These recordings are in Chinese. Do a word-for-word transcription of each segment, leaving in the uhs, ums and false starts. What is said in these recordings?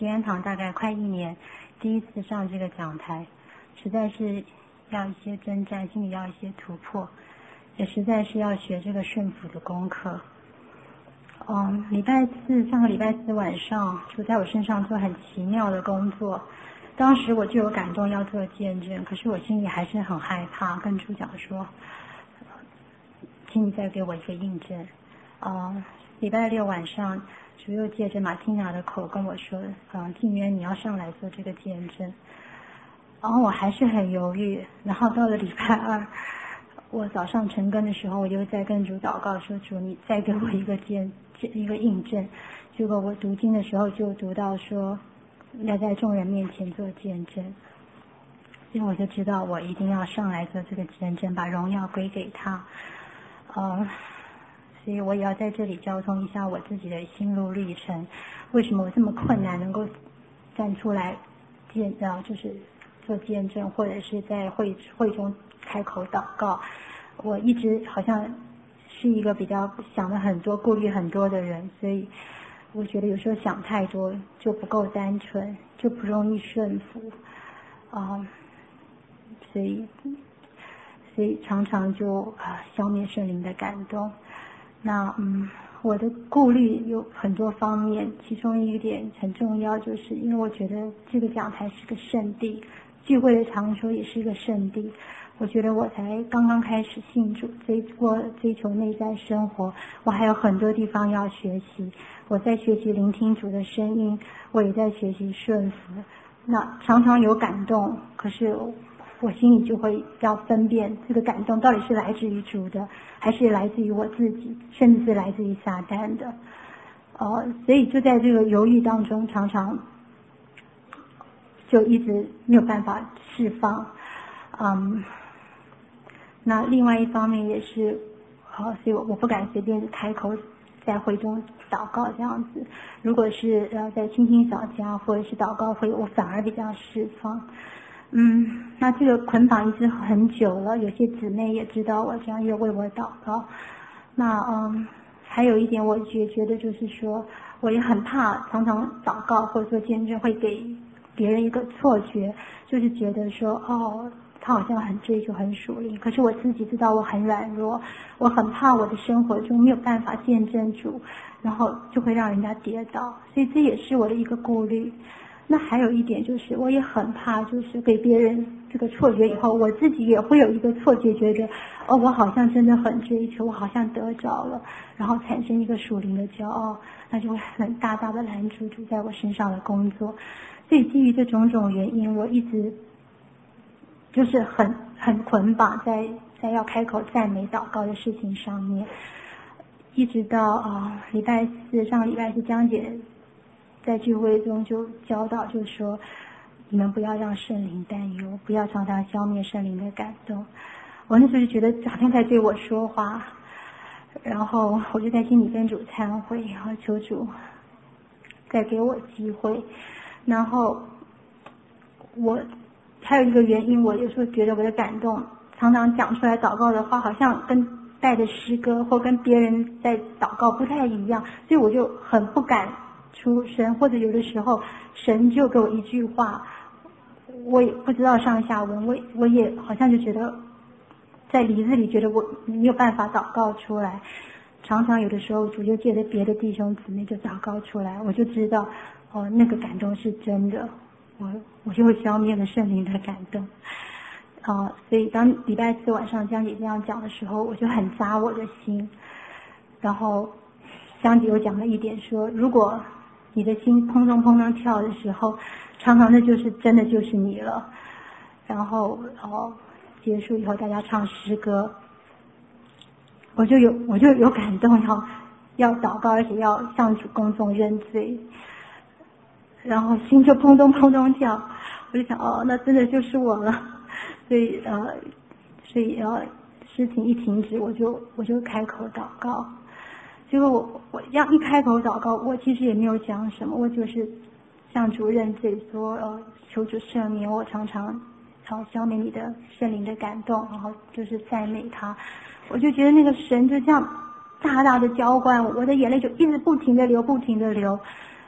平安堂大概快一年，第一次上这个讲台，实在是要一些征战，心里要一些突破，也实在是要学这个顺服的功课。嗯，礼拜四上个礼拜四晚上，主在我身上做很奇妙的工作。当时我就有感动要做见证，可是我心里还是很害怕，跟主讲说，请你再给我一个印证。嗯，礼拜六晚上，主又借着马蒂娜的口跟我说，嗯，静渊你要上来做这个见证。然后我还是很犹豫，然后到了礼拜二，我早上晨更的时候，我就在跟主祷告说，主你再给我一个见一个印证。结果我读经的时候就读到说，要在众人面前做见证，所以我就知道我一定要上来做这个见证，把荣耀归给他。嗯，所以我也要在这里交通一下我自己的心路历程，为什么我这么困难能够站出来见啊，就是做见证，或者是在会会中开口祷告。我一直好像是一个比较想的很多、顾虑很多的人，所以我觉得有时候想太多就不够单纯，就不容易顺服啊、嗯，所以所以常常就啊消灭圣灵的感动。那嗯，我的顾虑有很多方面，其中一点很重要，就是因为我觉得这个讲台是个圣地，聚会的场所也是一个圣地。我觉得我才刚刚开始信主，追过追求内在生活，我还有很多地方要学习。我在学习聆听主的声音，我也在学习顺服。那常常有感动，可是我心里就会要分辨这个感动到底是来自于主的，还是来自于我自己，甚至是来自于撒旦的。呃，所以就在这个犹豫当中，常常就一直没有办法释放。嗯，那另外一方面也是，呃，所以我我不敢随便开口在会中祷告这样子。如果是呃在青青小家或者是祷告会，我反而比较释放。嗯，那这个捆绑一直很久了，有些姊妹也知道我这样，也为我祷告。那嗯，还有一点我觉觉得就是说，我也很怕常常祷告或者做见证会给别人一个错觉，就是觉得说哦，他好像很追求很属灵，可是我自己知道我很软弱，我很怕我的生活中没有办法见证主，然后就会让人家跌倒，所以这也是我的一个顾虑。那还有一点就是，我也很怕，就是给别人这个错觉以后，我自己也会有一个错觉，觉得哦，我好像真的很追求，我好像得着了，然后产生一个属灵的骄傲，那就会很大大的拦阻主在我身上的工作。所以基于这种种原因，我一直就是很很捆绑在在要开口赞美祷告的事情上面，一直到啊礼拜四上礼拜四江姐在聚会中就教导，就说你们不要让圣灵担忧，不要常常消灭圣灵的感动。我那时候就觉得好像在对我说话，然后我就在心里跟主忏悔，然后求主再给我机会。然后我还有一个原因，我有时候觉得我的感动常常讲出来祷告的话，好像跟带的诗歌或跟别人在祷告不太一样，所以我就很不敢出声，或者有的时候神就给我一句话，我也不知道上下文，我我也好像就觉得在里子里觉得我没有办法祷告出来。常常有的时候主就借着别的弟兄姊妹就祷告出来，我就知道哦，那个感动是真的，我我就消灭了圣灵的感动。啊、呃，所以当礼拜四晚上江姐这样讲的时候，我就很扎我的心。然后江姐又讲了一点说，如果你的心砰咚砰咚跳的时候，常常的就是真的就是你了。然后哦，结束以后大家唱诗歌，我就有我就有感动，要要祷告，而且要向主公众认罪。然后心就砰咚砰咚跳，我就想哦，那真的就是我了。所以呃，所以呃，事情一停止，我就我就开口祷告。结果我我要一开口祷告，我其实也没有讲什么，我就是向主认罪，说呃，求主赦免我常常然后消灭你的圣灵的感动，然后就是赞美他。我就觉得那个神就这样大大的浇灌我，我的眼泪就一直不停的流，不停的流。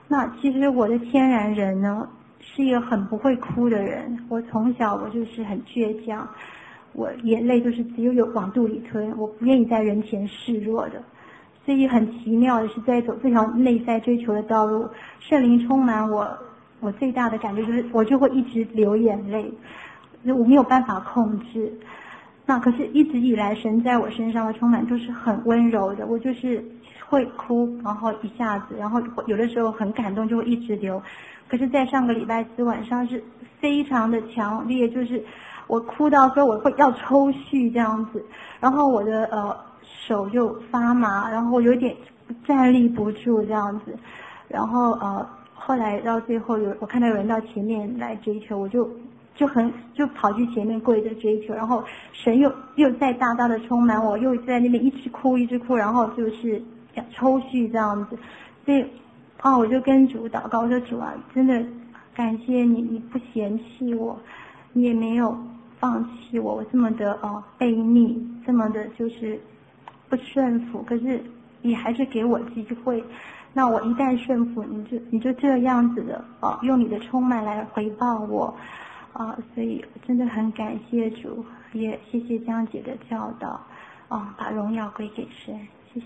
那其实我的天然人呢，是一个很不会哭的人。我从小我就是很倔强，我眼泪就是只有有往肚里吞，我不愿意在人前示弱的。所以很奇妙的是，在走这条内在追求的道路，圣灵充满我，我最大的感觉就是我就会一直流眼泪，我没有办法控制。那可是一直以来神在我身上的充满就是很温柔的，我就是会哭，然后一下子，然后有的时候很感动就会一直流。可是在上个礼拜四晚上是非常的强烈，就是我哭到说我会要抽搐这样子，然后我的呃手就发麻，然后有点站立不住这样子，然后呃后来到最后有我看到有人到前面来追求，我就就很就跑去前面跪着追求，然后神又又再大大的充满我，又在那边一直哭一直哭，然后就是抽搐这样子。所以啊，我就跟主祷告，我说主啊，真的感谢你，你不嫌弃我，你也没有放弃我，我这么的哦悖逆，这么的就是不顺服，可是你还是给我机会。那我一旦顺服，你就你就这样子的哦，用你的充满来回报我啊，所以真的很感谢主，也谢谢江姐的教导啊，把荣耀归给神，谢谢。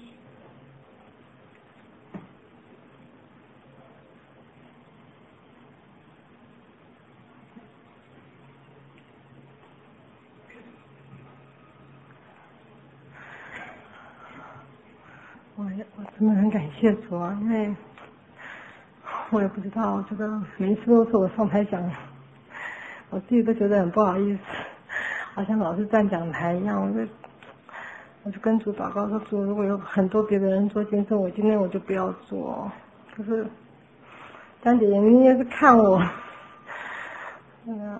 我我真的很感谢主啊，因为我也不知道这个每一次都是我上台讲，我自己都觉得很不好意思，好像老是站讲台一样。我就我就跟主祷告说，主，如果有很多别的人做见证，我今天我就不要做。可是丹姐你也是看我，呃，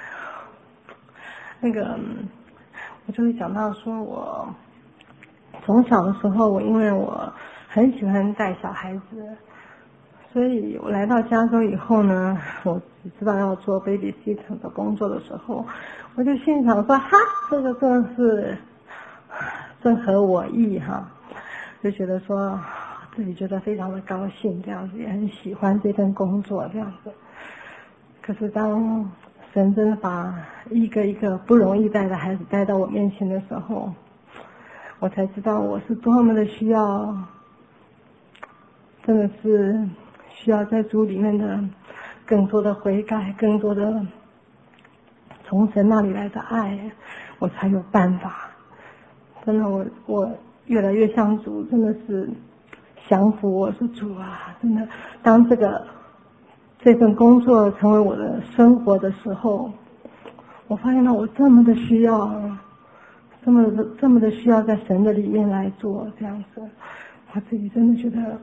那个我就会讲到说我。从小的时候，我因为我很喜欢带小孩子，所以我来到加州以后呢，我只知道要做 babysitter 的工作的时候，我就心里想说，哈，这个真的是正合我意哈，就觉得说自己觉得非常的高兴，这样子也很喜欢这份工作这样子。可是当神真的把一个一个不容易带的孩子带到我面前的时候，我才知道我是多么的需要，真的是需要在主里面的更多的悔改，更多的从神那里来的爱，我才有办法。真的，我我越来越像主，真的是降服我是主啊！真的，当这个这份工作成为我的生活的时候，我发现到我这么的需要。这么的这么的需要在神的里面来做这样子，我自己真的觉得，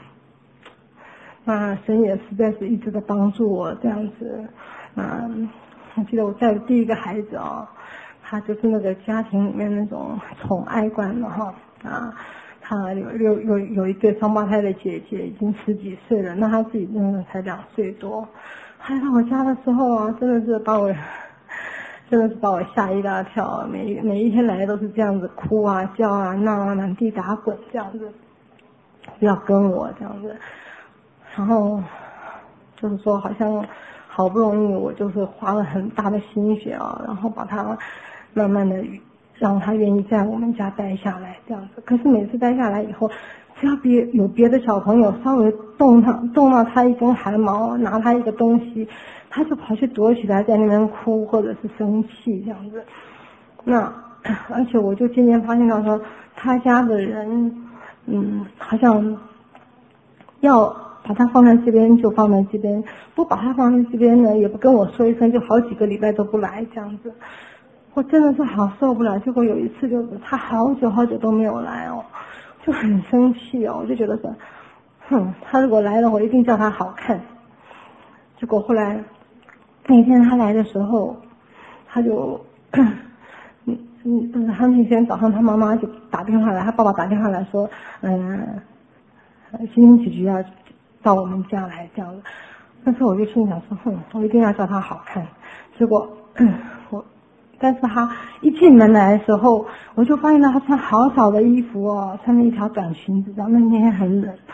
那神也实在是一直的帮助我这样子。嗯，我记得我带的第一个孩子哦，他就是那个家庭里面那种宠爱惯了哈啊，他有有有有一个双胞胎的姐姐，已经十几岁了，那他自己真的才两岁多。他来到我家的时候啊，真的是把我。真的是把我吓一大跳，每每一天来都是这样子哭啊叫啊闹啊满地打滚这样子，不要跟我这样子，然后就是说好像好不容易我就是花了很大的心血啊，然后把他慢慢的让他愿意在我们家待下来这样子。可是每次待下来以后，只要别有别的小朋友稍微动他动到他一根汗毛，拿他一个东西，他就跑去躲起来，在那边哭或者是生气这样子。那而且我就渐渐发现到说，他家的人，嗯，好像要把他放在这边就放在这边，不把他放在这边呢，也不跟我说一声，就好几个礼拜都不来这样子。我真的是好受不了。结果有一次就是他好久好久都没有来哦，就很生气哦，我就觉得说，哼，他如果来了，我一定叫他好看。结果后来。那天他来的时候，他就，嗯嗯，他那天早上他妈妈就打电话来，他爸爸打电话来说，嗯，今天姐姐要到我们家来这样子。那时候我就心里想说，哼，我一定要叫他好看。结果，嗯、我，但是他一进门来的时候，我就发现到他穿好少的衣服哦，穿了一条短裙子，然后那天很冷。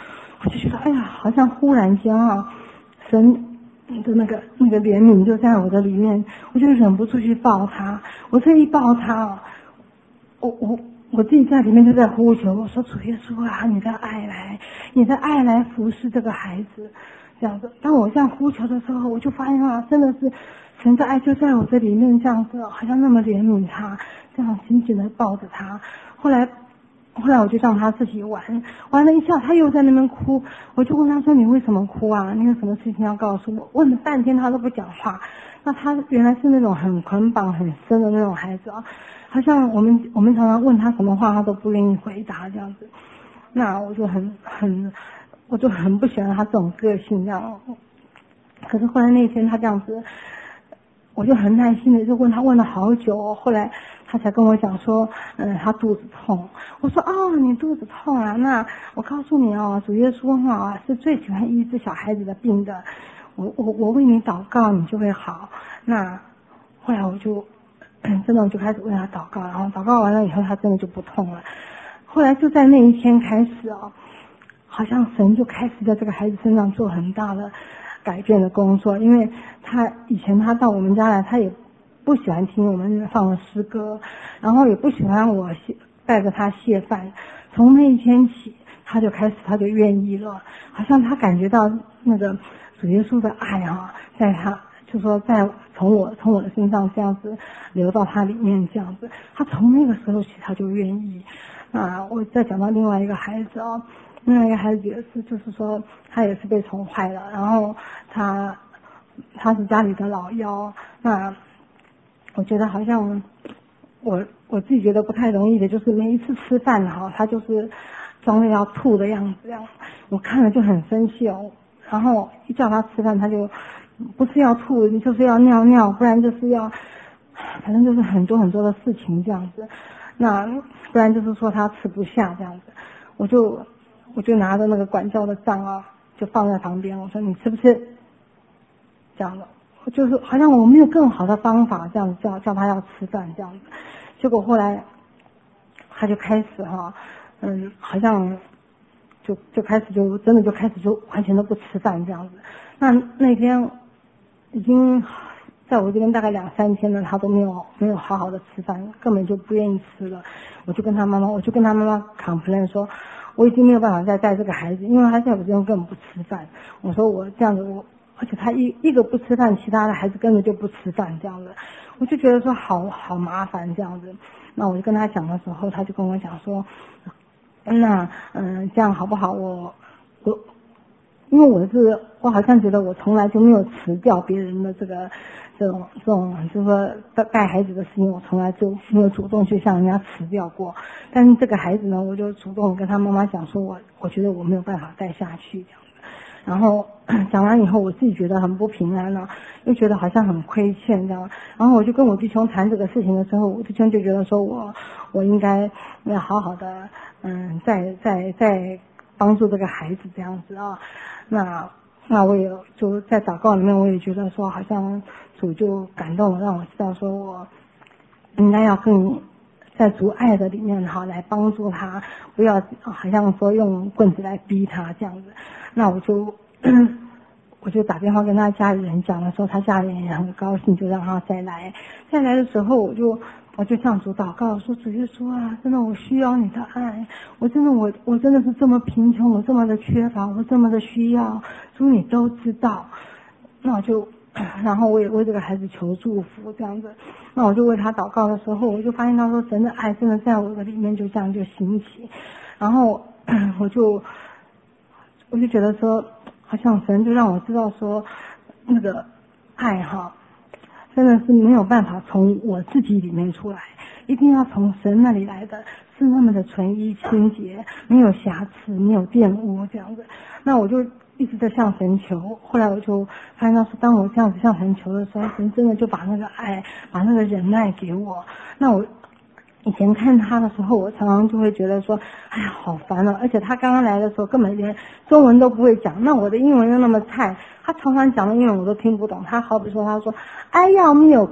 我就觉得哎呀，好像忽然间啊，神的那个那个怜悯就在我的里面，我就忍不住去抱他。我这一抱他啊，我我我自己在里面就在呼求，我说主耶稣啊，你的爱来，你的爱来服侍这个孩子，这样子。当我这样呼求的时候，我就发现啊，真的是神的爱就在我这里面，这样子，好像那么怜悯他，这样紧紧的抱着他。后来。后来我就让他自己玩，玩了一下，他又在那边哭。我就问他说：“你为什么哭啊？你有什么事情要告诉我？”问了半天他都不讲话。那他原来是那种很捆绑很深的那种孩子啊，好像我们我们常常问他什么话，他都不愿意回答这样子。那我就很很，我就很不喜欢他这种个性这样。可是后来那天他这样子。我就很耐心的就问他，问了好久，后来他才跟我讲说，嗯，他肚子痛。我说哦，你肚子痛啊？那我告诉你哦，主耶稣啊是最喜欢医治小孩子的病的。我我我为你祷告，你就会好。那后来我就真的我就开始为他祷告，然后祷告完了以后，他真的就不痛了。后来就在那一天开始哦，好像神就开始在这个孩子身上做很大的改变的工作，因为他以前他到我们家来，他也不喜欢听我们放的诗歌，然后也不喜欢我带着他谢饭。从那一天起，他就开始他就愿意了，好像他感觉到那个主耶稣的爱啊，在他就说在从我从我的身上这样子流到他里面这样子，他从那个时候起他就愿意。啊，我再讲到另外一个孩子哦。另外一个孩子也是，就是说他也是被宠坏了，然后他他是家里的老幺，那我觉得好像我我自己觉得不太容易的，就是每一次吃饭哈，他就是装着要吐的样子，这样我看了就很生气哦。然后一叫他吃饭，他就不是要吐，就是要尿尿，不然就是要，反正就是很多很多的事情这样子。那不然就是说他吃不下这样子，我就。我就拿着那个管教的杖啊，就放在旁边。我说你吃不吃？这样的，就是好像我没有更好的方法，这样子叫叫他要吃饭这样子。结果后来他就开始哈，嗯，好像就就开始就真的就开始就完全都不吃饭这样子。那那天已经在我这边大概两三天了，他都没有没有好好的吃饭，根本就不愿意吃了。我就跟他妈妈，我就跟他妈妈 complain 说。我已经没有办法再带这个孩子，因为他现在我这边根本不吃饭。我说我这样子，我而且他一一个不吃饭，其他的孩子根本就不吃饭这样子，我就觉得说好好麻烦这样子。那我就跟他讲的时候，他就跟我讲说，那嗯这样好不好？我我因为我是我好像觉得我从来就没有辞掉别人的这个这种这种就是说带孩子的事情，我从来就没有主动去向人家辞掉过。但是这个孩子呢，我就主动跟他妈妈讲说，我我觉得我没有办法带下去这样子。然后讲完以后，我自己觉得很不平安了，又觉得好像很亏欠这样。然后我就跟我弟兄谈这个事情的时候，我弟兄就觉得说我我应该要好好的嗯，再再再帮助这个孩子这样子啊。那那我也就在祷告里面，我也觉得说，好像主就感动了，让我知道说我应该要更在主爱的里面哈，来帮助他，不要好像说用棍子来逼他这样子。那我就我就打电话跟他家里人讲的时候，他家里人也很高兴，就让他再来。再来的时候，我就我就向主祷告说：主耶稣啊，真的我需要你的爱，我真的我我真的是这么贫穷，我这么的缺乏，我这么的需要，主你都知道。那我就然后我也为这个孩子求祝福这样子。那我就为他祷告的时候，我就发现他说神的爱真的在我的里面就这样就兴起。然后我就我就觉得说，好像神就让我知道说，那个爱哈，真的是没有办法从我自己里面出来，一定要从神那里来的，是那么的纯一清洁，没有瑕疵，没有玷污这样子。那我就一直在向神求，后来我就发现到说，当我这样子向神求的时候，神真的就把那个爱，把那个忍耐给我。那我以前看他的时候，我常常就会觉得说，哎呀，好烦哦！而且他刚刚来的时候，根本连中文都不会讲，那我的英文又那么菜，他常常讲的英文我都听不懂。他好比说，他说 I 要 milk，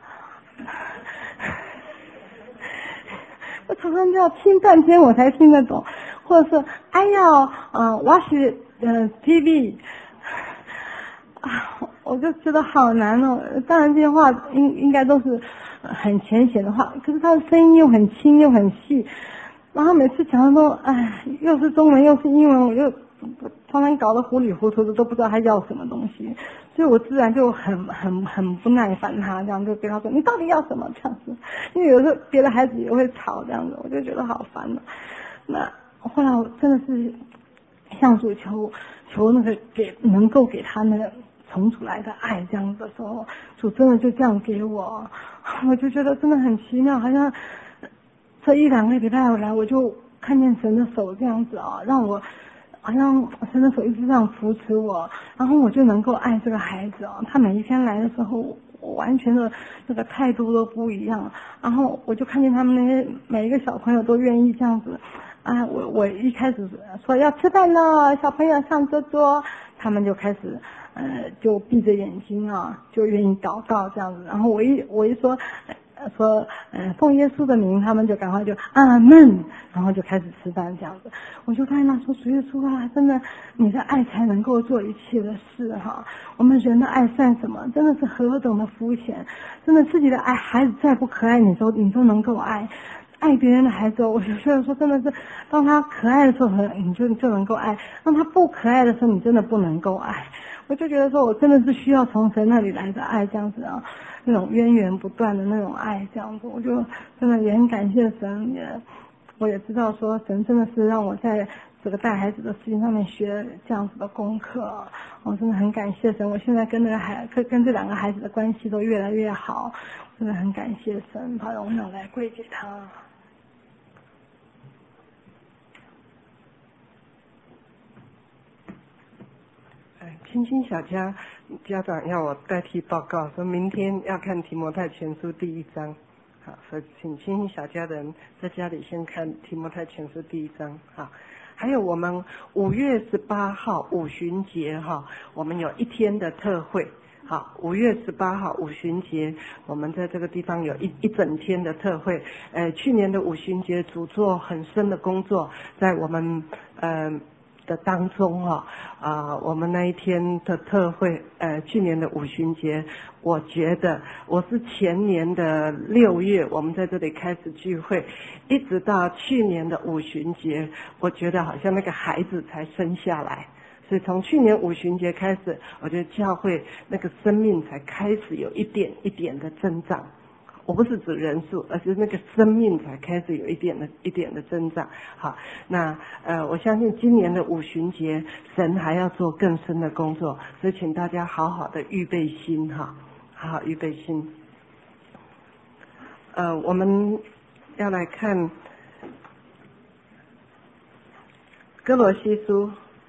我常常就要听半天我才听得懂。 或者是哎呀，嗯，我是嗯 T V。啊，我就觉得好难哦。当然这些话应应该都是很浅显的话，可是他的声音又很轻又很细，然后每次讲的都哎，又是中文又是英文，我就常常搞得糊里糊涂的，都不知道他要什么东西，所以我自然就很很很不耐烦他，这样就跟他说你到底要什么这样子，因为有时候别的孩子也会吵这样子，我就觉得好烦了。那后来我真的是向主求求那个给能够给他那个从主来的爱，这样子的时候，主真的就这样给我，我就觉得真的很奇妙，好像这一两个礼拜来，我就看见神的手这样子啊，让我好像神的手一直这样扶持我，然后我就能够爱这个孩子啊。他每一天来的时候，我完全的这个态度都不一样，然后我就看见他们那些每一个小朋友都愿意这样子。啊，我我一开始说要吃饭了，小朋友上桌桌，他们就开始呃就闭着眼睛啊，就愿意祷告这样子。然后我一我一说呃说呃奉耶稣的名，他们就赶快就阿门，然后就开始吃饭这样子。我就看他说主耶稣啊，真的你的爱才能够做一切的事哈。我们人的爱算什么？真的是何等的肤浅！真的自己的爱，孩子再不可爱，你都你都能够爱。爱别人的孩子，我就觉得说真的是，当他可爱的时候，你就就能够爱；当他不可爱的时候，你真的不能够爱。我就觉得说我真的是需要从神那里来的爱，这样子啊，那种源源不断的那种爱，这样子，我就真的也很感谢神，也我也知道说神真的是让我在这个带孩子的事情上面学这样子的功课，我真的很感谢神。我现在跟那个孩跟跟这两个孩子的关系都越来越好，真的很感谢神，把荣耀来归给他。 青青小家家长要我代替报告，说明天要看提摩太前书第一章，好，所以请青青小家的人在家里先看提摩太前书第一章，好。还有我们五月十八号五旬节哈，我们有一天的特会，好，五月十八号五旬节，我们在这个地方有一一整天的特会。呃，去年的五旬节主做很深的工作，在我们呃。的当中哈啊、呃，我们那一天的特会，呃，去年的五旬节，我觉得我是前年的六月，我们在这里开始聚会，一直到去年的五旬节，我觉得好像那个孩子才生下来，所以从去年五旬节开始，我觉得教会那个生命才开始有一点一点的增长。我不是指人数，而是那个生命才开始有一点的一点的增长。好，那呃，我相信今年的五旬节，神还要做更深的工作，所以请大家好好的预备心哈，好好预备心。呃，我们要来看哥罗西书。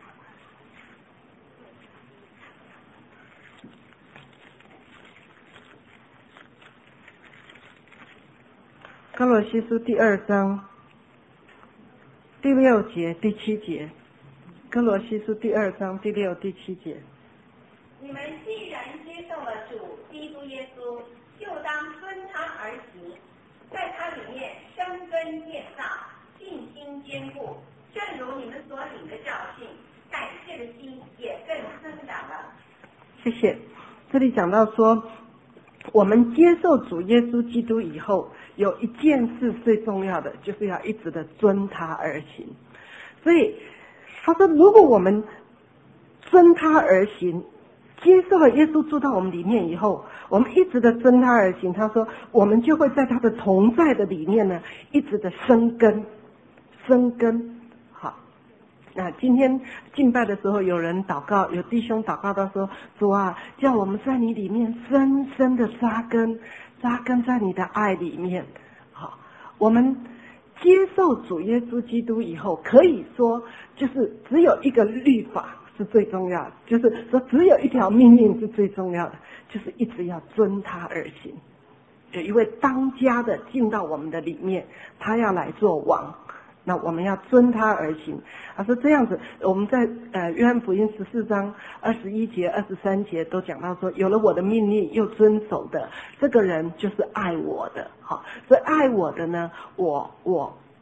哥罗西书第二章第六节第七节，哥罗西书第二章第六第七节。 你们既然接受了主基督耶稣，就当遵他而行，在他里面生根建造，信心坚固，正如你们所领的教训，感谢的心也更增长了。 谢谢。这里讲到说，我们接受主耶稣基督以后，有一件事最重要的，就是要一直的遵他而行。所以他说，如果我们遵他而行，接受了耶稣住到我们里面以后，我们一直的遵他而行，他说我们就会在他的同在的里面呢，一直的生根生根。好，那今天敬拜的时候，有人祷告，有弟兄祷告到说，主啊，叫我们在你里面深深的扎根，扎根在你的爱里面。好，我们接受主耶稣基督以后，可以说就是只有一个律法是最重要的，就是说只有一条命令是最重要的，就是一直要遵他而行。有一位当家的进到我们的里面，他要来做王，那我们要遵他而行。他说这样子，我们在呃约翰福音十四章二十一节、二十三节都讲到说，有了我的命令又遵守的，这个人就是爱我的。好，所以爱我的呢，我我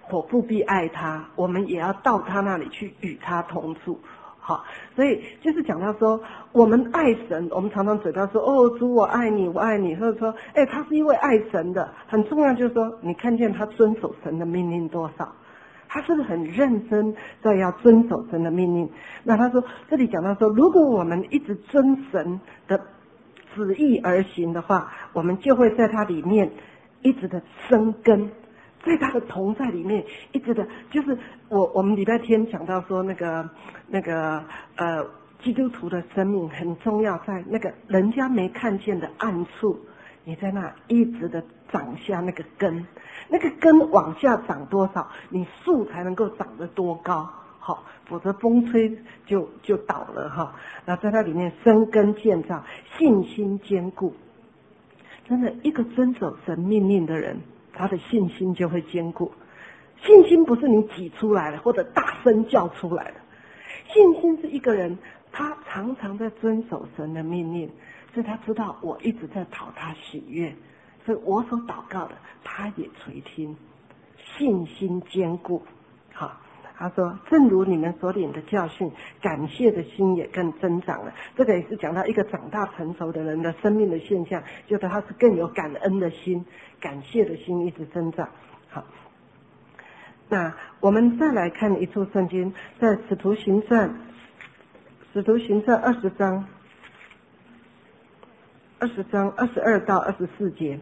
我不必爱他，我们也要到他那里去与他同住。好，所以就是讲到说，我们爱神，我们常常嘴巴说哦，主我爱你，我爱你，或者说，哎，他是因为爱神的。很重要就是说，你看见他遵守神的命令多少，他是不是很认真在要遵守神的命令？那他说这里讲到说，如果我们一直遵神的旨意而行的话，我们就会在他里面一直的生根。在他的同在里面，一直的，就是我我们礼拜天讲到说那个那个呃基督徒的生命很重要，在那个人家没看见的暗处，你在那一直的长下那个根，那个根往下长多少，你树才能够长得多高，好，否则风吹就就倒了哈。然后在它里面生根建造，信心坚固，真的一个遵守神命令的人，他的信心就会坚固。信心不是你挤出来的或者大声叫出来的，信心是一个人他常常在遵守神的命令，所以他知道我一直在讨他喜悦，所以我所祷告的他也垂听，信心坚固。好，他说正如你们所领的教训，感谢的心也更增长了。这个也是讲到一个长大成熟的人的生命的现象，就是他是更有感恩的心，感谢的心一直增长。好，那我们再来看一处圣经，在使徒行传使徒行传二十章二十章二十二到二十四节。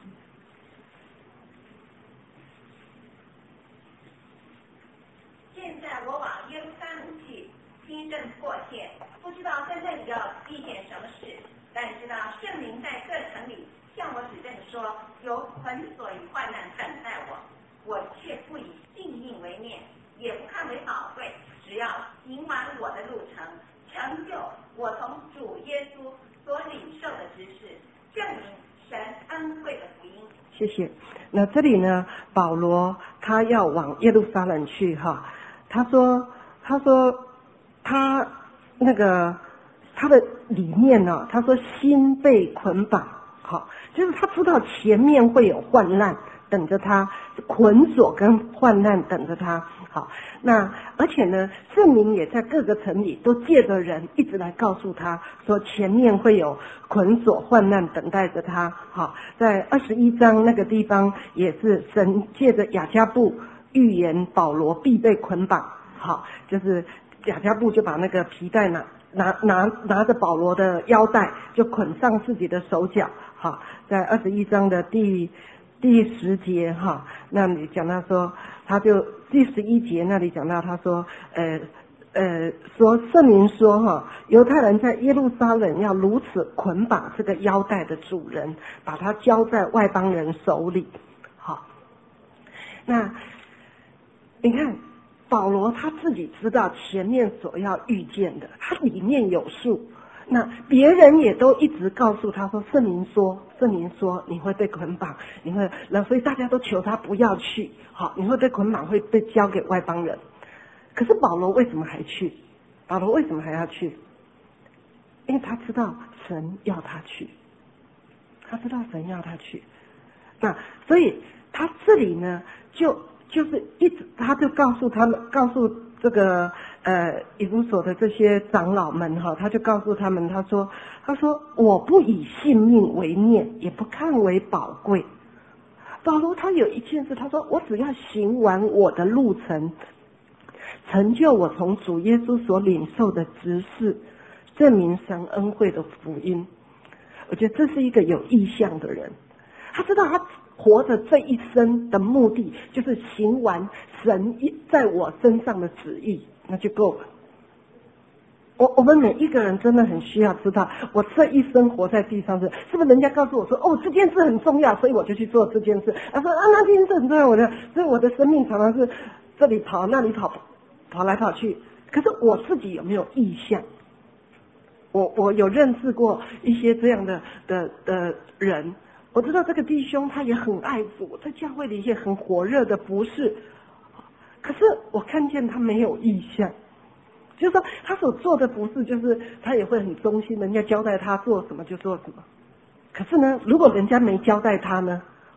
现在我往耶路撒冷去，亲身过线，不知道在那里要遇见什么事，但知道圣灵在各城里向我指证说，有捆锁与患难等待我，我却不以性命为念，也不看为宝贵，只要行完我的路程，成就我从主耶稣所领受的知识，证明神恩惠的福音。 谢谢。那这里呢，保罗他要往耶路撒冷去哈，他说他说他那个他的理念呢，他说心被捆绑，好，就是他知道前面会有患难等着他，捆锁跟患难等着他。好，那而且呢，圣灵也在各个城里都借着人一直来告诉他说，前面会有捆锁患难等待着他。好，在二十一章那个地方也是神借着雅加布预言保罗必被捆绑。好，就是雅加布就把那个皮带拿拿拿拿着保罗的腰带，就捆上自己的手脚。好，在二十一章的第第十节哈，那里讲到说，他就第十一节那里讲到他说，呃呃，说圣灵说哈，犹太人在耶路撒冷要如此捆绑这个腰带的主人，把它交在外邦人手里。好，那你看保罗他自己知道前面所要遇见的，他里面有数。那别人也都一直告诉他说，圣灵说，圣灵说你会被捆绑，你会，那所以大家都求他不要去，好，你会被捆绑，会被交给外邦人。可是保罗为什么还去？保罗为什么还要去？因为他知道神要他去，他知道神要他去。那所以他这里呢，就就是一直，他就告诉他们，告诉这个呃以弗所的这些长老们哈，他就告诉他们，他说他说我不以性命为念，也不看为宝贵。保罗他有一件事，他说我只要行完我的路程，成就我从主耶稣所领受的职事，证明神恩惠的福音。我觉得这是一个有意向的人，他知道他活着这一生的目的就是行完神在我身上的旨意，那就够了。我我们每一个人真的很需要知道，我这一生活在地上是是不是人家告诉我说，哦，这件事很重要，所以我就去做这件事。他说啊，那件事很重要，我的所以我的生命常常是这里跑那里跑，跑来跑去。可是我自己有没有意向？我我有认识过一些这样的的的人，我知道这个弟兄他也很爱主，在教会里也很火热的服事，可是我看见他没有意向。就是说他所做的不是，就是他也会很忠心，人家交代他做什么就做什么。可是呢，如果人家没交代他呢，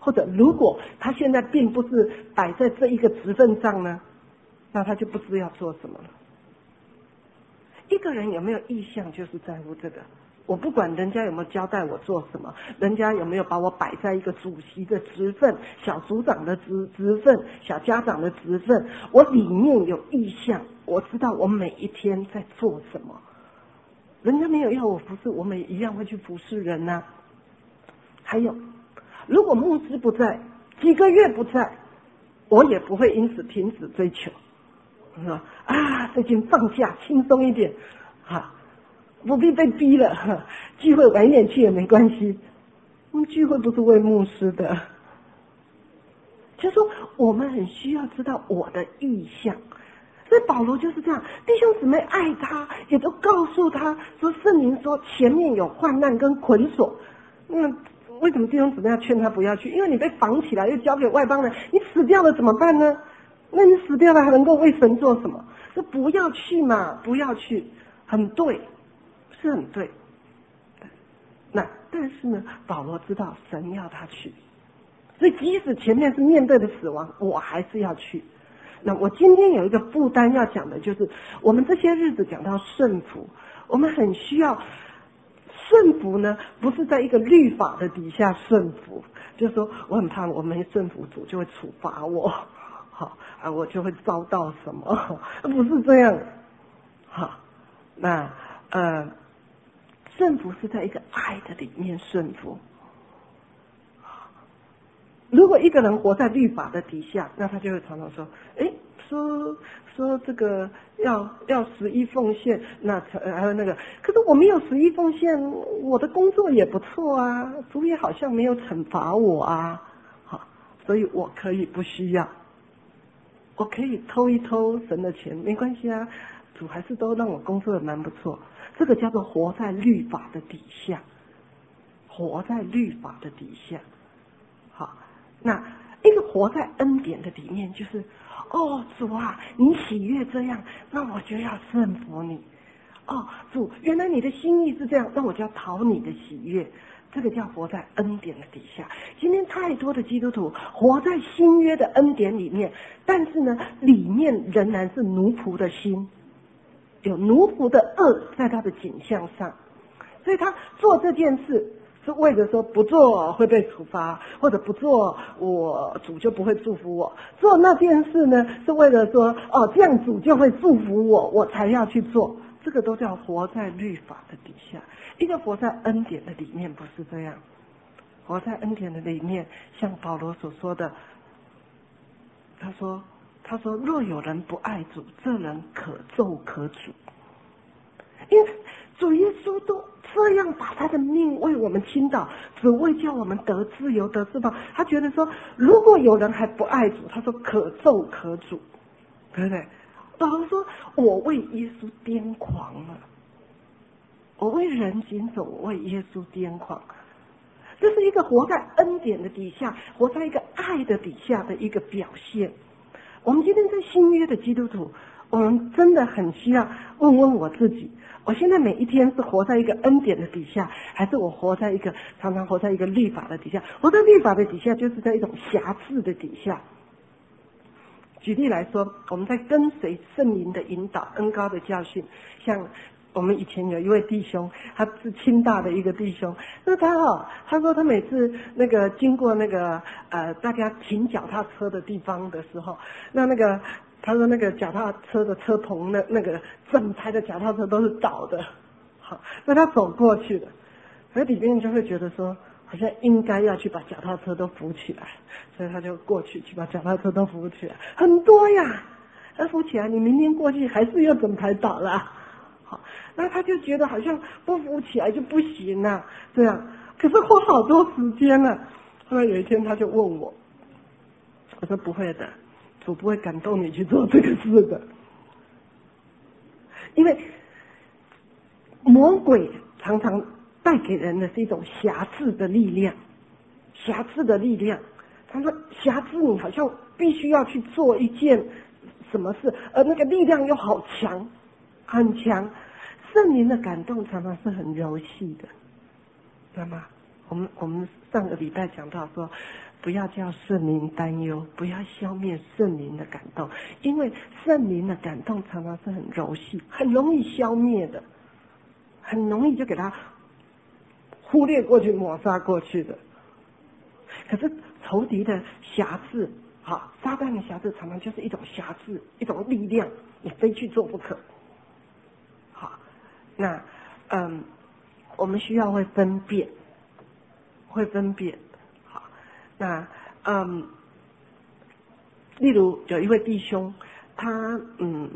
或者如果他现在并不是摆在这一个职分上呢，那他就不知要做什么了。一个人有没有意向，就是在乎这个。我不管人家有没有交代我做什么，人家有没有把我摆在一个主席的职分、小组长的职职分、小家长的职分，我里面有意向，我知道我每一天在做什么。人家没有要我服侍，我们也一样会去服侍人呐、啊。还有，如果牧师不在，几个月不在，我也不会因此停止追求。说啊，最近放假轻松一点，啊，不必被逼了，哈，聚会晚一点去也没关系。我们聚会不是为牧师的，就说我们很需要知道我的意向。所以保罗就是这样，弟兄姊妹爱他，也都告诉他说，圣灵说前面有患难跟捆锁。那为什么弟兄姊妹要劝他不要去？因为你被绑起来，又交给外邦人，你死掉了怎么办呢？那你死掉了还能够为神做什么？说不要去嘛，不要去，很对，是很对。那但是呢，保罗知道神要他去，所以即使前面是面对的死亡，我还是要去。那我今天有一个负担要讲的，就是我们这些日子讲到顺服，我们很需要顺服呢，不是在一个律法的底下顺服，就是说我很怕我没顺服主就会处罚我，好啊，我就会遭到什么，不是这样。好，那呃，顺服是在一个爱的里面顺服。如果一个人活在律法的底下，那他就会常常说，哎，说说这个要要十一奉献，那还有那个，可是我没有十一奉献，我的工作也不错啊，主也好像没有惩罚我啊，好，所以我可以不需要，我可以偷一偷神的钱，没关系啊，主还是都让我工作的蛮不错。这个叫做活在律法的底下，活在律法的底下，好。那一个活在恩典的里面，就是哦，主啊，你喜悦这样，那我就要顺服你。哦，主，原来你的心意是这样，那我就要讨你的喜悦。这个叫活在恩典的底下。今天太多的基督徒活在新约的恩典里面，但是呢，里面仍然是奴仆的心，有奴仆的恶在他的景象上，所以他做这件事是为了说不做会被处罚，或者不做我主就不会祝福我。做那件事呢，是为了说哦，这样主就会祝福我，我才要去做。这个都叫活在律法的底下。一个活在恩典的里面不是这样，活在恩典的里面，像保罗所说的，他说他说若有人不爱主，这人可咒可诅。因为主耶稣都这样把他的命为我们倾倒，只为叫我们得自由得释放。他觉得说，如果有人还不爱主，他说可咒可诅，对不对？保罗说，我为耶稣癫狂了，我为人行走，我为耶稣癫狂。这是一个活在恩典的底下，活在一个爱的底下的一个表现。我们今天在新约的基督徒，我们真的很需要问问我自己，我现在每一天是活在一个恩典的底下，还是我活在一个常常活在一个律法的底下？活在律法的底下，就是在一种辖制的底下。举例来说，我们在跟随圣灵的引导、恩膏的教训，像我们以前有一位弟兄，他是清大的一个弟兄，那他哦，他说他每次那个经过那个呃大家停脚踏车的地方的时候，那那个他说那个脚踏车的车棚那那个整排的脚踏车都是倒的，好，那他走过去了，而里面就会觉得说，好像应该要去把脚踏车都扶起来，所以他就过去去把脚踏车都扶起来，很多呀，那扶起来，你明天过去还是要整排倒了。好，那他就觉得好像不扶起来就不行啊，这样，可是花好多时间了。后来有一天他就问我，我说不会的，主不会感动你去做这个事的，因为魔鬼常常带给人的是一种辖制的力量，辖制的力量。他说辖制你，好像必须要去做一件什么事，而那个力量又好强。很强，圣灵的感动常常是很柔细的，知道吗？我们我们上个礼拜讲到说， 不要叫圣灵担忧，不要消灭圣灵的感动，因为圣灵的感动常常是很柔细，很容易消灭的，很容易就给它忽略过去、抹杀过去的。可是仇敌的辖制，哈，撒旦的辖制常常就是一种辖制，一种力量，你非去做不可。好，那嗯，我们需要会分辨，会分辨。好，那嗯，例如有一位弟兄，他嗯，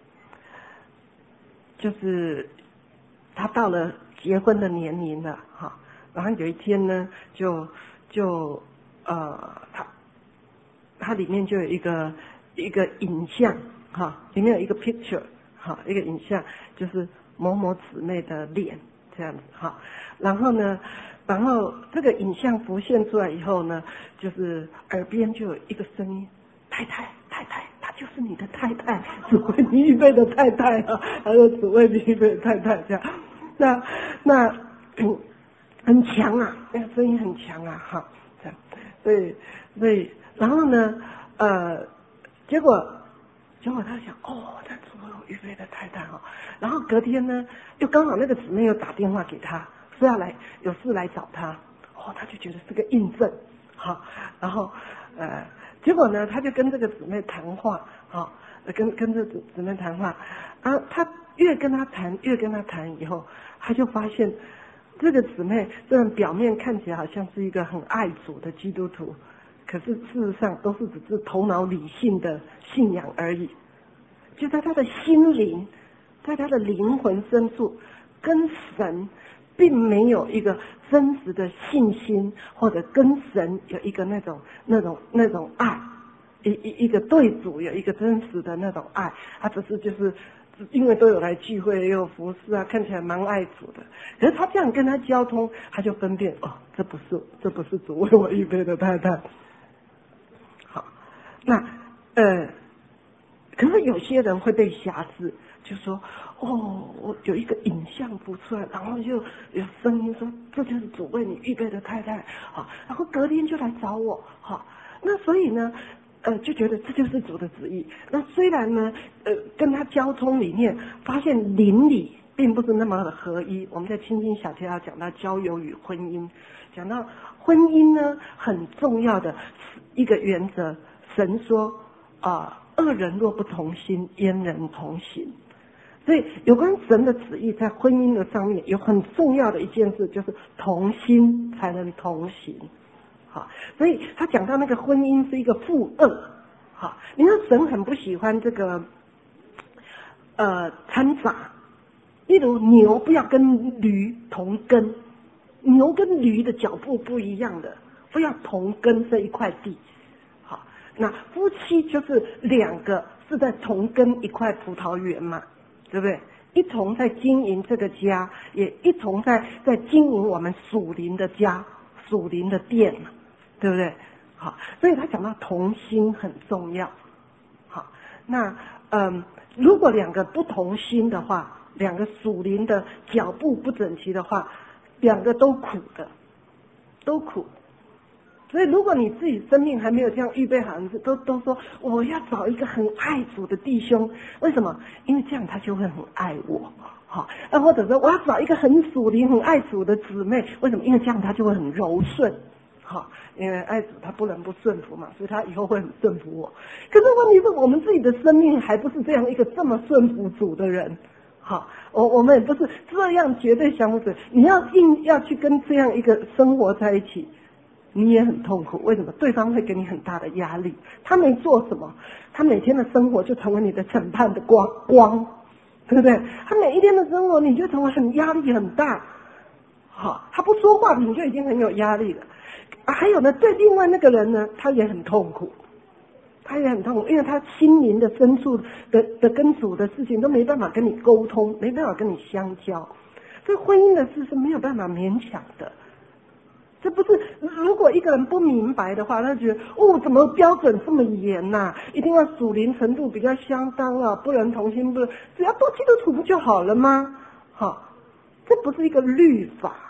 就是他到了结婚的年龄了，哈，然后有一天呢，就就呃，他他里面就有一个一个影像，哈，里面有一个 picture， 哈，一个影像就是某某姊妹的脸这样子，哈，然后呢，然后这个影像浮现出来以后呢，就是耳边就有一个声音，太太太太，她就是你的太太，只为你预备的太太啊，还有只为你预备的太太这样，那那。嗯很强啊，那个声音很强啊，哈，这样，所以所以然后呢，呃，结果结果他想，哦，他主为我预备的太太哦，然后隔天呢，又刚好那个姊妹又打电话给他，说要来有事来找他，哦，他就觉得是个印证，好，然后呃，结果呢，他就跟这个姊妹谈话，好，跟跟这姊姊妹谈话，啊，他越跟他谈，越跟他谈以后，他就发现。这个姊妹虽然表面看起来好像是一个很爱主的基督徒，可是事实上都是只是头脑理性的信仰而已。就在她的心灵，在她的灵魂深处，跟神并没有一个真实的信心，或者跟神有一个那种那种那种爱，一一一个对主有一个真实的那种爱，她只是就是。因为都有来聚会，也有服侍啊，看起来蛮爱主的。可是他这样跟他交通，他就分辨哦，这不是，这不是主为我预备的太太。好，那呃，可是有些人会被辖制，就说哦，我有一个影像浮出来，然后就有声音说这就是主为你预备的太太，好，然后隔天就来找我，好，那所以呢。呃，就觉得这就是主的旨意。那虽然呢，呃，跟他交通里面发现邻里并不是那么的合一。我们在清经小天要讲到交友与婚姻，讲到婚姻呢很重要的一个原则，神说啊、呃，二人若不同心，焉能同行？所以有关神的旨意在婚姻的上面有很重要的一件事，就是同心才能同行。好，所以他讲到那个婚姻是一个负恶，好，你看神很不喜欢这个，呃，掺杂，例如牛不要跟驴同根，牛跟驴的脚步不一样的，不要同根这一块地，好，那夫妻就是两个是在同根一块葡萄园嘛，对不对？一同在经营这个家，也一同在在经营我们属灵的家、属灵的殿嘛。对不对？好，所以他讲到同心很重要。好，那嗯，如果两个不同心的话，两个属灵的脚步不整齐的话，两个都苦的，都苦。所以如果你自己生命还没有这样预备好，都都说我要找一个很爱主的弟兄，为什么？因为这样他就会很爱我。好，那或者说我要找一个很属灵、很爱主的姊妹，为什么？因为这样他就会很柔顺。好，因为爱主他不能不顺服嘛，所以他以后会很顺服我。可是问题是我们自己的生命还不是这样一个这么顺服主的人。好，我我们也不是这样绝对相反。你要硬要去跟这样一个生活在一起，你也很痛苦。为什么？对方会给你很大的压力。他没做什么，他每天的生活就成为你的审判的光光，对不对？他每一天的生活你就成为很压力很大。好，他不说话你就已经很有压力了。啊，还有呢，对另外那个人呢，他也很痛苦，他也很痛苦，因为他心灵的深处的的跟主的事情都没办法跟你沟通，没办法跟你相交。这婚姻的事是没有办法勉强的。这不是，如果一个人不明白的话，他觉得哦，怎么标准这么严呐、啊？一定要属灵程度比较相当啊，不能同心，不只要做基督徒不就好了吗？好，这不是一个律法。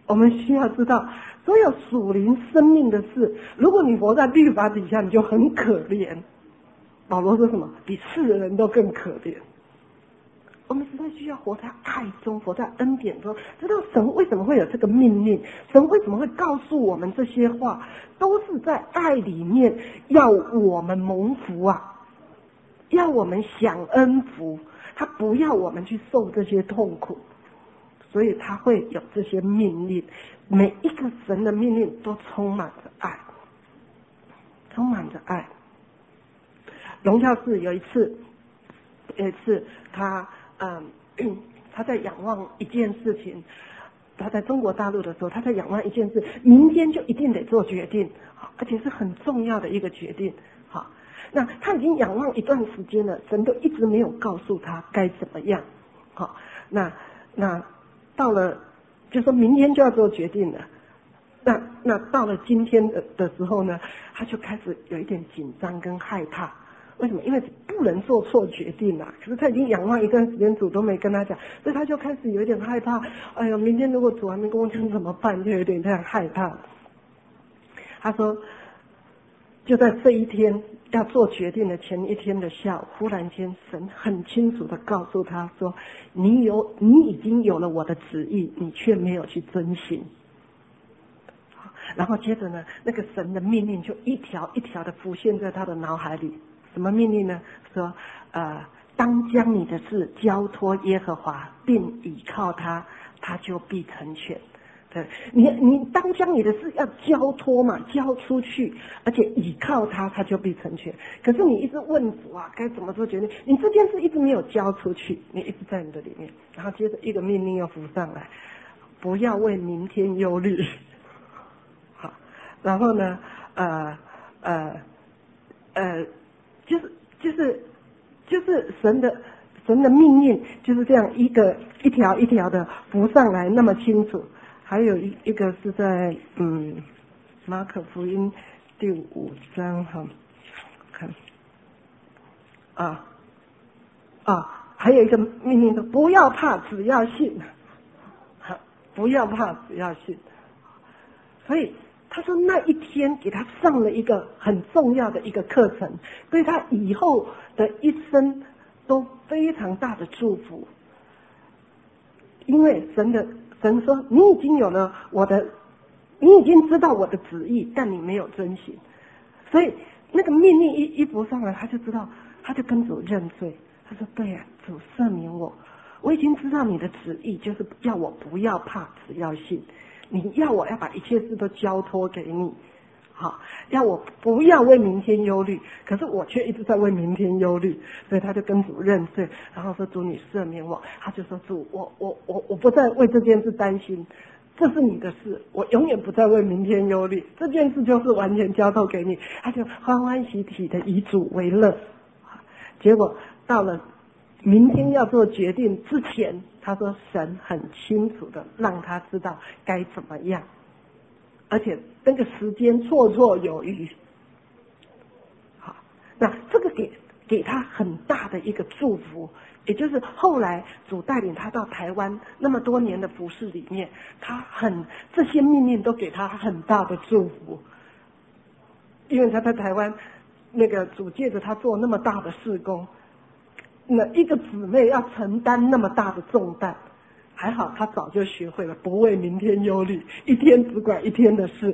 我们需要知道，所有属灵生命的事，如果你活在律法底下，你就很可怜。保罗说什么？比世人都更可怜。我们实在需要活在爱中，活在恩典中，知道神为什么会有这个命令，神为什么会告诉我们这些话，都是在爱里面要我们蒙福啊，要我们享恩福，他不要我们去受这些痛苦，所以他会有这些命令。每一个神的命令都充满着爱，充满着爱。荣耀寺有一次，有一次他嗯，他在仰望一件事情，他在中国大陆的时候，他在仰望一件事，明天就一定得做决定，而且是很重要的一个决定。好，那他已经仰望一段时间了，神都一直没有告诉他该怎么样。好，那那到了就说明天就要做决定了，那那到了今天的的时候呢，他就开始有一点紧张跟害怕。为什么？因为不能做错决定啊！可是他已经仰望一段时间，主都没跟他讲，所以他就开始有一点害怕。哎呦，明天如果主还没跟我讲怎么办？就有点这样害怕。他说，就在这一天要做决定的前一天的下午，忽然间神很清楚的告诉他说：“你有，你已经有了我的旨意，你却没有去遵行。”然后接着呢，那个神的命令就一条一条的浮现在他的脑海里。什么命令呢？说，呃，当将你的事交托耶和华，并倚靠他，他就必成全。对，你你当将你的事要交托嘛，交出去，而且倚靠他，他就必成全。可是你一直问主啊，该怎么做决定？你这件事一直没有交出去，你一直在你的里面。然后接着一个命令又浮上来，不要为明天忧虑。好，然后呢，呃呃呃。就是就是就是神的神的命令就是这样一个一条一条的浮上来那么清楚。还有一一个是在嗯马可福音第五章哈，看啊啊还有一个命令说不要怕，只要信，不要怕，只要信。所以他说那一天给他上了一个很重要的一个课程，对他以后的一生都非常大的祝福。因为神的神说你已经有了我的，你已经知道我的旨意，但你没有遵行。所以那个命令一一浮上来，他就知道，他就跟主认罪。他说对呀、啊，主赦免我，我已经知道你的旨意，就是要我不要怕，只要信。你要我要把一切事都交托给你，好，要我不要为明天忧虑，可是我却一直在为明天忧虑，所以他就跟主认罪，然后说主你赦免我，他就说主我我我我不再为这件事担心，这是你的事，我永远不再为明天忧虑，这件事就是完全交托给你，他就欢欢喜喜的以主为乐。结果到了明天要做决定之前，他说神很清楚的让他知道该怎么样，而且那个时间绰绰有余。好，那这个给给他很大的一个祝福，也就是后来主带领他到台湾那么多年的服事里面，他很这些命令都给他很大的祝福，因为他在台湾那个主借着他做那么大的事工。那一个姊妹要承担那么大的重担，还好她早就学会了不为明天忧虑，一天只管一天的事，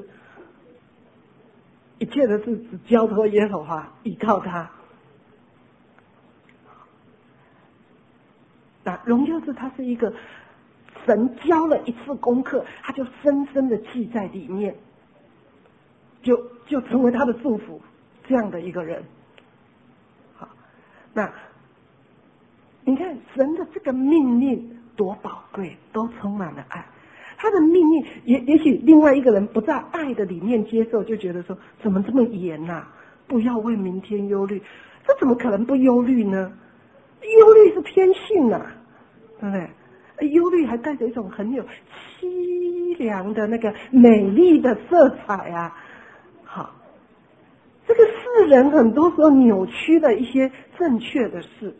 一切的事只交托耶和华，依靠他。那荣耀是他是一个神教了一次功课，他就深深的记在里面，就就成为他的祝福，这样的一个人。好，那你看神的这个命令多宝贵，都充满了爱。他的命令也也许另外一个人不在爱的里面接受，就觉得说怎么这么严呐、啊？不要为明天忧虑，这怎么可能不忧虑呢？忧虑是天性呐、啊，对不对？忧虑还带着一种很有凄凉的那个美丽的色彩啊。好，这个世人很多时候扭曲了一些正确的事。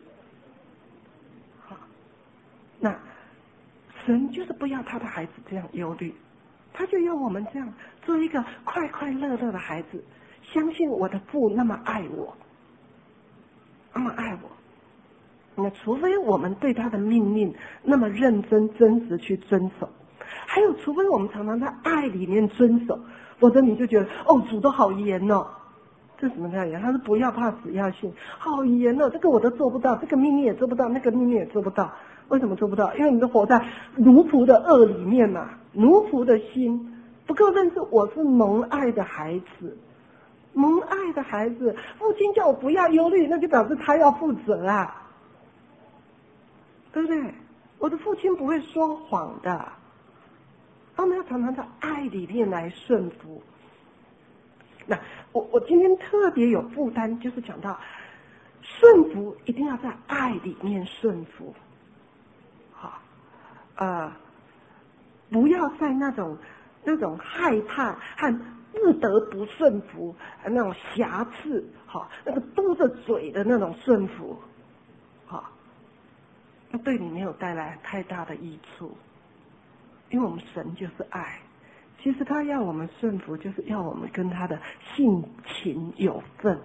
那神就是不要他的孩子这样忧虑， 他就要我们这样做一个快快乐乐的孩子，相信我的父那么爱我，那么爱我。那除非我们对他的命令那么认真真实去遵守，还有除非我们常常在爱里面遵守，否则你就觉得哦，主都好严哦。这什么叫严？他是不要怕死要信，好严哦，这个我都做不到，这个命令也做不到，那个命令也做不到。为什么做不到？因为你都活在奴仆的恶里面嘛，奴仆的心不够认识我是蒙爱的孩子，蒙爱的孩子，父亲叫我不要忧虑，那就表示他要负责啊，对不对？我的父亲不会说谎的，他们要常常在爱里面来顺服。那我我今天特别有负担，就是讲到顺服一定要在爱里面顺服，好，呃，不要在那种那种害怕和不得不顺服，那种瑕疵，好，那个嘟着嘴的那种顺服，好，那对你没有带来太大的益处，因为我们神就是爱。其实他要我们顺服，就是要我们跟他的性情有份。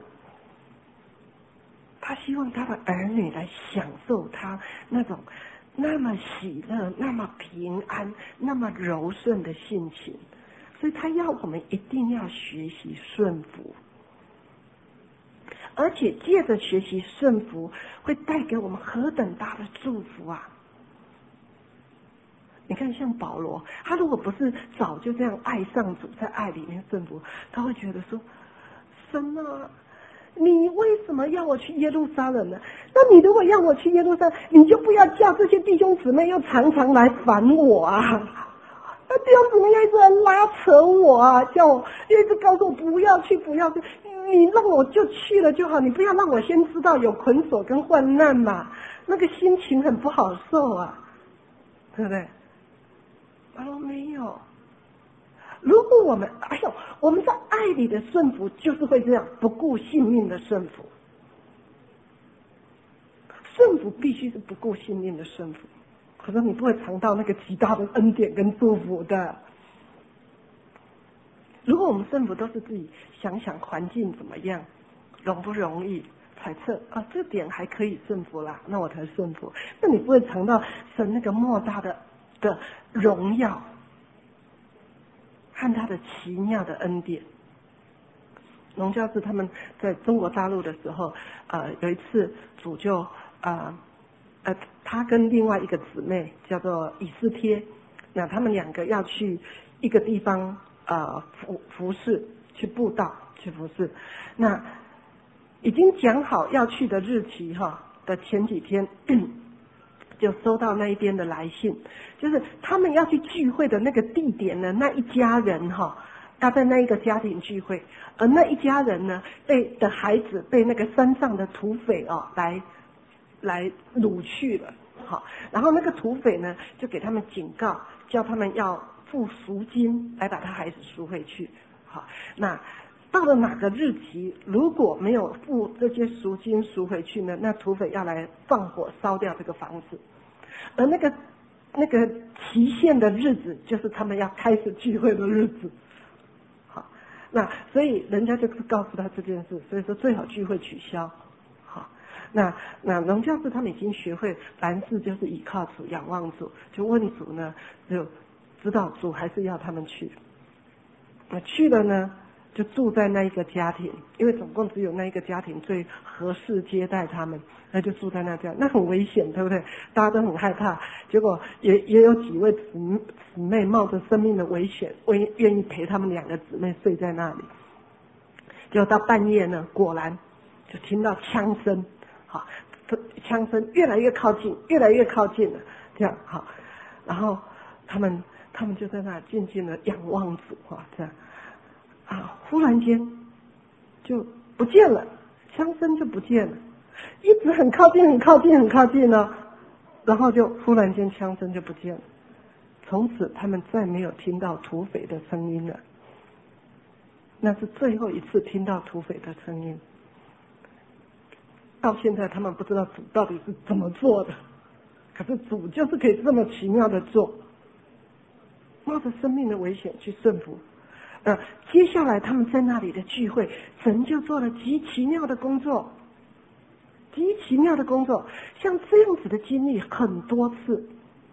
他希望他的儿女来享受他那种那么喜乐、那么平安、那么柔顺的性情，所以他要我们一定要学习顺服，而且借着学习顺服，会带给我们何等大的祝福啊！你看，像保罗，他如果不是早就这样爱上主，在爱里面顺服，他会觉得说：神啊，你为什么要我去耶路撒冷呢？那你如果要我去耶路撒冷，你就不要叫这些弟兄姊妹又常常来烦我啊！那弟兄姊妹要一直来拉扯我啊，叫我一直告诉我不要去，不要去，你让我就去了就好，你不要让我先知道有捆锁跟患难嘛，那个心情很不好受啊，对不对？他说没有。如果我们哎呦，我们在爱里的顺服，就是会这样不顾性命的顺服。顺服必须是不顾性命的顺服，可是你不会尝到那个极大的恩典跟祝福的。如果我们顺服都是自己想想环境怎么样，容不容易揣测啊，这点还可以顺服啦，那我才顺服。那你不会尝到神那个莫大的的荣耀和他的奇妙的恩典。龙教士他们在中国大陆的时候，呃，有一次主就呃呃，他跟另外一个姊妹叫做以斯帖，那他们两个要去一个地方呃服服侍，去布道去服侍，那已经讲好要去的日期哈的前几天。就收到那一边的来信，就是他们要去聚会的那个地点呢，那一家人哈，要在那一个家庭聚会，而那一家人呢，被的孩子被那个山上的土匪哦来来掳去了，好，然后那个土匪呢就给他们警告，叫他们要付赎金来把他孩子赎回去，好，那到了哪个日期，如果没有付这些赎金赎回去呢，那土匪要来放火烧掉这个房子。而那个那个期限的日子，就是他们要开始聚会的日子。好，那所以人家就是告诉他这件事，所以说最好聚会取消。好，那那龙教士他们已经学会凡事就是倚靠主、仰望主，就问主呢，就知道主还是要他们去。那去了呢，就住在那一个家庭，因为总共只有那一个家庭最合适接待他们，那就住在那家，那很危险，对不对？大家都很害怕，结果也也有几位姊姊妹冒着生命的危险，为愿意陪他们两个姊妹睡在那里。结果到半夜呢，果然就听到枪声，好，枪声越来越靠近，越来越靠近了，这样好，然后他们他们就在那静静的仰望主啊，这样。啊！忽然间就不见了，枪声就不见了，一直很靠近、很靠近、很靠近呢，然后就忽然间枪声就不见了。从此他们再没有听到土匪的声音了，那是最后一次听到土匪的声音。到现在他们不知道主到底是怎么做的，可是主就是可以这么奇妙的做。 冒着生命的危险去顺服。呃，接下来他们在那里的聚会，神就做了极奇妙的工作，极奇妙的工作。像这样子的经历很多次，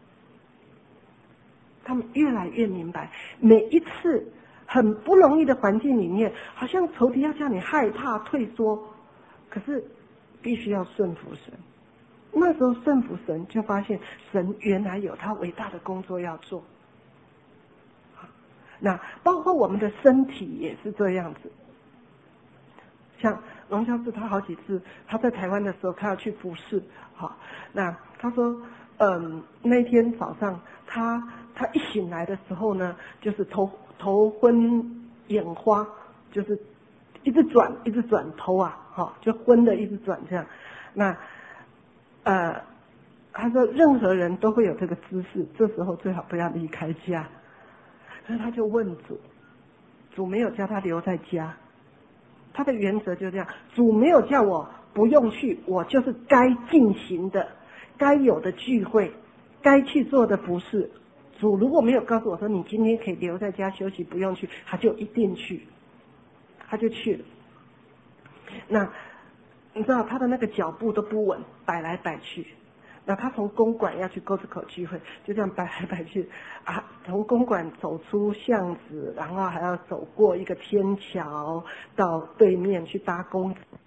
他们越来越明白，每一次很不容易的环境里面，好像仇敌要叫你害怕退缩，可是必须要顺服神。那时候顺服神，就发现神原来有他伟大的工作要做。那包括我们的身体也是这样子。像龙教授他好几次他在台湾的时候，他要去服侍，好，那他说，嗯，那天早上他他一醒来的时候呢，就是头头昏眼花，就是一直转一直转头啊，哈，就昏的一直转这样。那呃，他说任何人都会有这个姿势，这时候最好不要离开家。所以他就问主，主没有叫他留在家，他的原则就这样，主没有叫我不用去，我就是该进行的、该有的聚会、该去做的服事。主如果没有告诉我说你今天可以留在家休息，不用去，他就一定去，他就去了。那你知道他的那个脚步都不稳，摆来摆去。那他从公馆要去沟子口聚会，就这样摆来摆去啊，从公馆走出巷子，然后还要走过一个天桥到对面去搭公